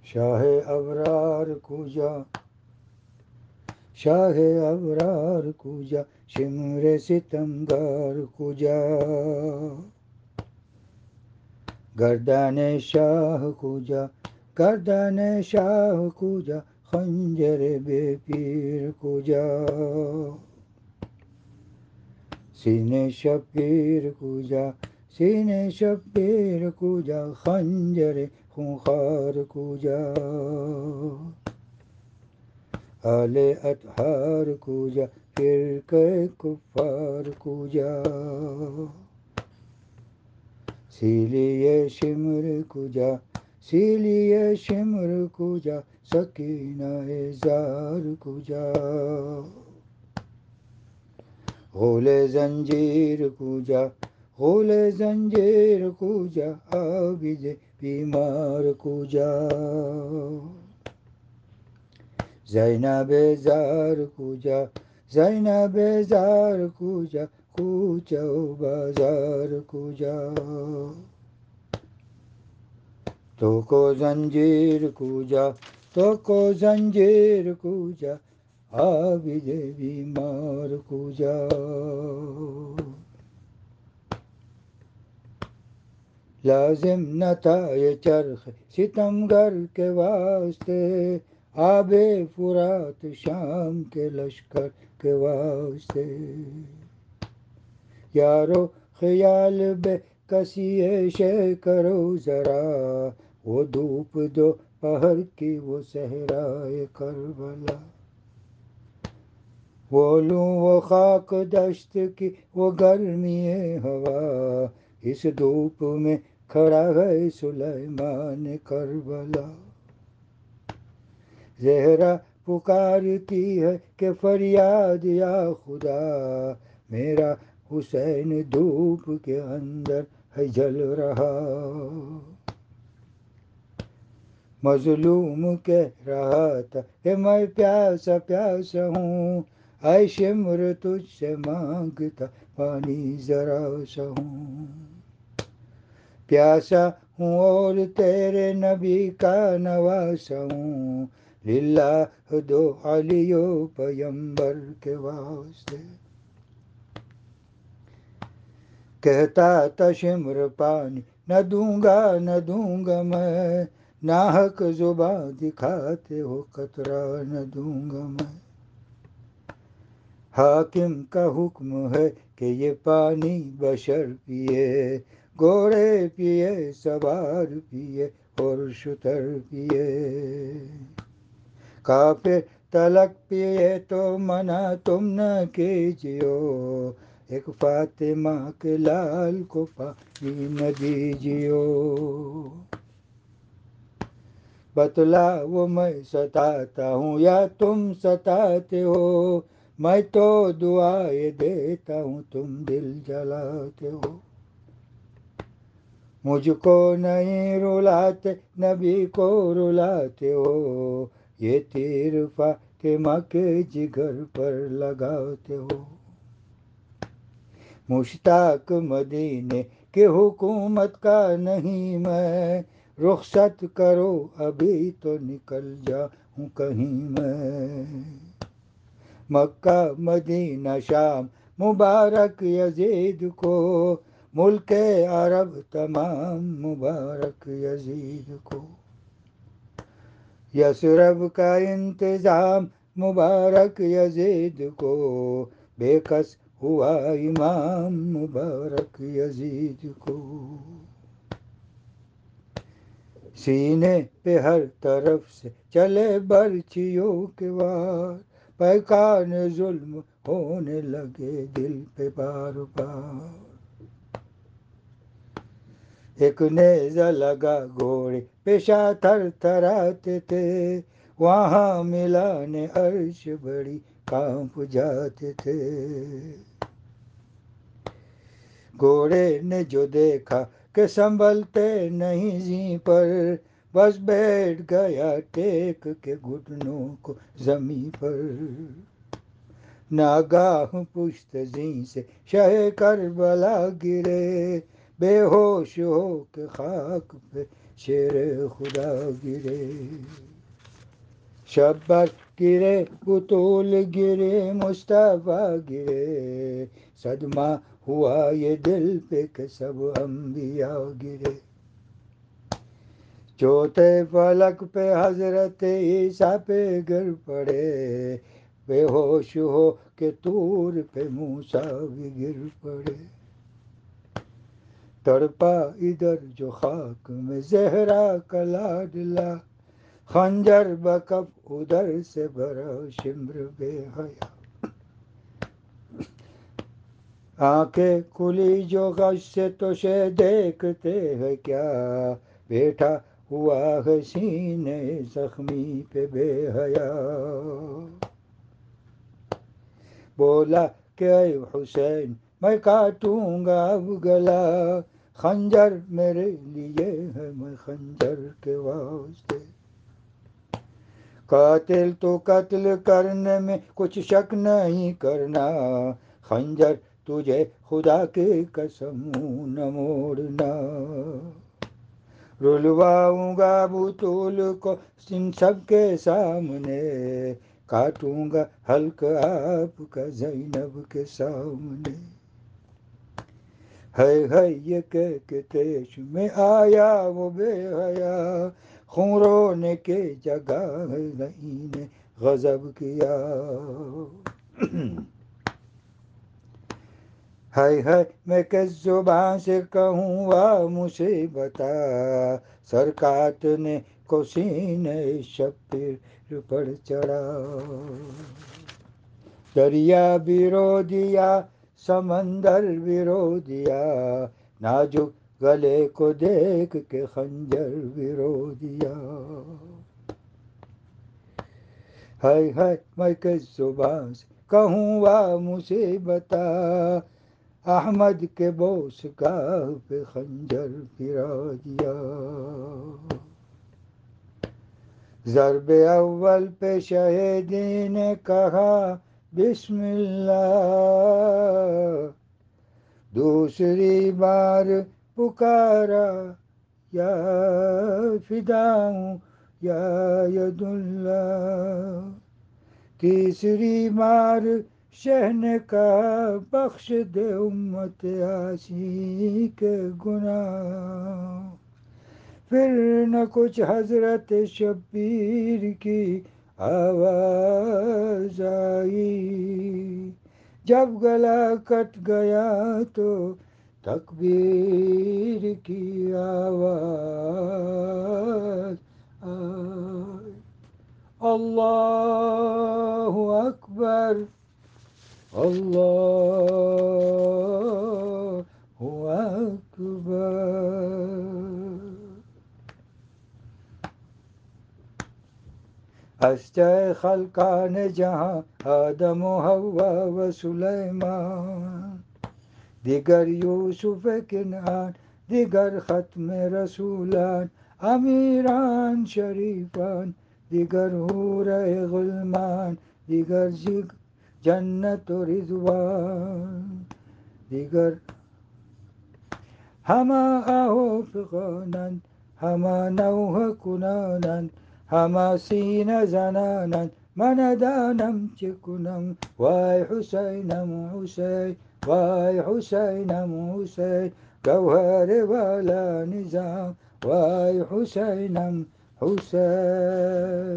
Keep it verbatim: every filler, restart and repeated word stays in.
شاہ ابرار کوجا شاہ ابرار کوجا شمر ستمگار کوجا گردان شاہ کوجا گردان شاہ کوجا خنجر بے پیر کوجا سینے شبیر کوجا سینے شبیر کوجا خنجر خونخوار کوجا آل اطہار کوجا فرقہ کفار کوجا سیلیے شمر کوجا سیلیے شمر کوجا سکینہ زار کوجا غول زنجیر کوجا غول زنجیر کوجا عابد بیمار کوجا زینب زار کوجا زینب زار کوجا کوچہ و بازار کوجا تو کو زنجیر کوجا تو کو زنجیر کوجا عابد بیمار کوجا لازم نہ تھا یہ چرخ ستمگر کے واسطے آب فرات شام کے لشکر کے واسطے یارو خیال بے کسی شے کرو ذرا وہ دھوپ دو پہر کی وہ صحرائے کربلا وہ لوں وہ خاک دشت کی وہ گرمی ہوا اس دھوپ میں کھڑا ہے سلیمان کربلا زہرا پکارتی ہے کہ فریاد یا خدا میرا حسین دھوپ کے اندر ہے جل رہا مظلوم کہہ رہا تھا کہ میں پیاسا پیاسا ہوں اے شمر تجھ سے مانگتا پانی ذرا سا ہوں پیاسا ہوں اور تیرے نبی کا نواسا ہوں للہ دو علی و پیمبر کے واسطے کہتا تھا شمر پانی نہ دوں گا نہ دوں گا میں ناحق زباں دکھاتے ہو قطرہ نہ دوں گا میں حاکم کا حکم ہے کہ یہ پانی بشر پیے گھوڑے پیے سوار پیے اور شتر پیے کافر تلک پیے تو منع تم نہ کیجیو ایک فاطمہ کے لال کو پانی نہ دیجیو بتلا وہ میں ستاتا ہوں یا تم ستاتے ہو میں تو دعائیں دیتا ہوں تم دل جلاتے ہو مجھ کو نہیں رلاتے نبی کو رلاتے ہو یہ تیر فاطمہ کے جگر پر لگاتے ہو مشتاق مدینے کی حکومت کا نہیں میں رخصت کرو ابھی تو نکل جاؤں کہیں میں مکہ مدینہ شام مبارک یزید کو ملک عرب تمام مبارک یزید کو یثرب کا انتظام مبارک یزید کو بے کس ہوا امام مبارک یزید کو سینے پہ ہر طرف سے چلے برچھیوں کے وار پیکان ظلم ہونے لگے دل پہ بار بار ایک نیزہ لگا گھوڑے پیشہ تھر تھراتے تھے وہاں ملان عرش بڑی کانپ جاتے تھے گھوڑے نے جو دیکھا کہ سنبھلتے نہیں زیں پر بس بیٹھ گیا ٹیک کے گھٹنوں کو زمیں پر ناگاہ پشت زیں سے شہ کربلا گرے بے ہوش ہو کے خاک پہ شیر خدا گرے. شبر گرے بطول گرے مصطفیٰ گرے، صدمہ ہوا یہ دل پہ کہ سب انبیاء گرے. چوتھے فلک پہ حضرت عیسیٰ پہ گر پڑے، بے ہوش ہو کہ طور پہ موسیٰ بھی گر پڑے. تڑپا ادھر جو خاک میں زہرا کا لاڈلا، خنجر بکف ادھر سے بھرا شمر بے حیا. آنکھیں کھلی جو غش سے تجھے دیکھتے ہیں کیا، بیٹھا ہوا ہے سینے زخمی پہ بے حیا. بولا کہ اے حسین میں کاٹوں گا اب گلا، خنجر میرے لیے ہے میں خنجر کے واسطے. قاتل تو قتل کرنے میں کچھ شک نہیں کرنا، خنجر تجھے خدا کی قسم نہ موڑنا. رلواؤں گا بطول کو ان سب کے سامنے، کاٹوں گا حلق آپ کا زینب کے سامنے. ہے ہے یہ کہہ کے تیش میں آیا وہ بے حیا، خون رونے کے جگہ ہے نہیں نے غضب کیا. ہائے ہائے میں کس زبان سے کہوں وا مجھے بتا، سرکات نے کو سینے شبیر پر چڑھا. دریا بھی رو دیا سمندر بھی رو دیا، نازک گلے کو دیکھ کے خنجر بھی رو دیا. ہائے ہائے میں کس زبان سے کہوں وا مجھے بتا، احمد کے بوس گاہ پہ خنجر گرا دیا. ضرب اول پہ شہیدی نے کہا بسم اللہ، دوسری بار پکارا یا فداؤں یا ید اللہ، تیسری بار شہ نے کہا بخش دے امت عاصی کے گناہ. پھر نہ کچھ حضرت شبیر کی آواز آئی، جب گلا کٹ گیا تو تکبیر کی آواز آئی. اللہ اکبر اللہ اکبر. اشجع خلقان جہاں آدم و حوا و سلیمان، دیگر یوسف کنعان دیگر ختم رسولان، امیران شریفان دیگر حور غلمان، دیگر جنت و رضوان، دیگر ہما آہو فغانند، ہما نوح کنانند، ہما سینہ زنانند، من دانم چه کنم وای حسینم حسین وای حسینم حسین، گوہر والا نظام وای حسینم حسین.